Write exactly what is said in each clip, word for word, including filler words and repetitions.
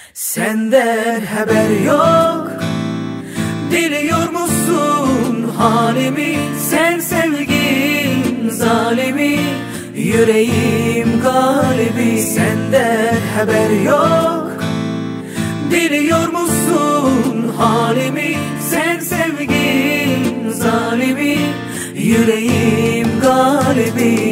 Senden haber yok. Biliyor musun halimi? Sen sevgin zalimi, yüreğim galibi. Senden haber yok. Biliyor musun halimi? Sen sevgin zalimi, yüreğim galibi.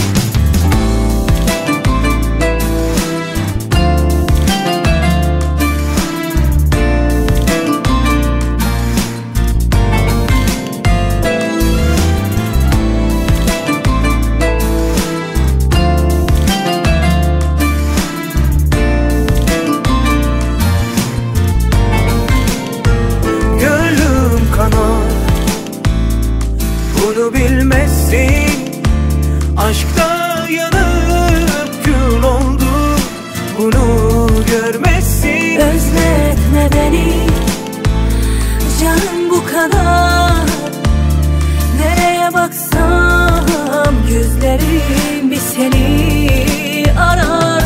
Bunu bilmezsin, aşkta yanıp kül oldu, bunu görmezsin. Özletme beni, canım bu kadar. Nereye baksam gözlerim bir seni arar.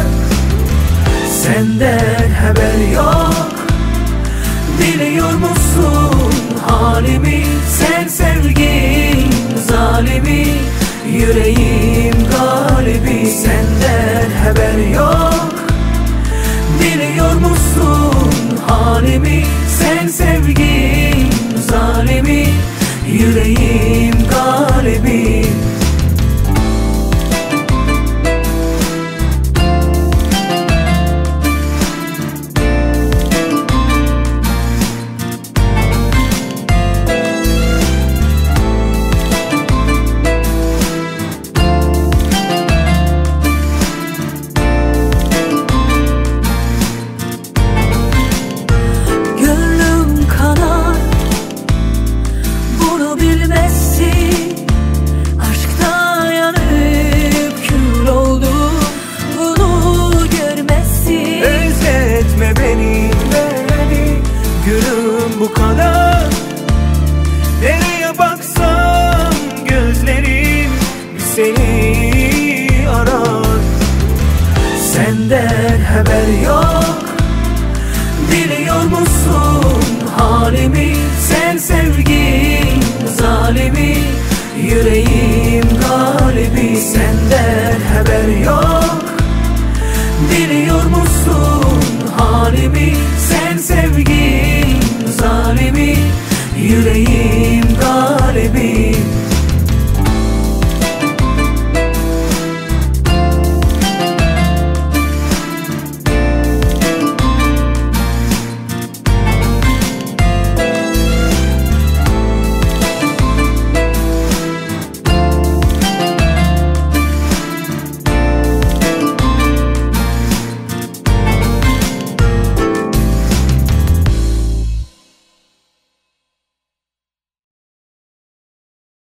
Senden haber yok. Biliyor musun halimi? Sen sevgin zalimi, yüreğim galibi. Senden haber yok. Biliyor musun halimi? Sen sevgin zalimi, yüreğim galibi. Bu kadar. Nereye baksam gözlerim seni arar. Senden haber yok. Biliyor musun halimi? Sen sevgin zalimi, yüreğim galibi. Senden haber yok. Biliyor musun halimi? Sen sevgin zalimi, yüreğim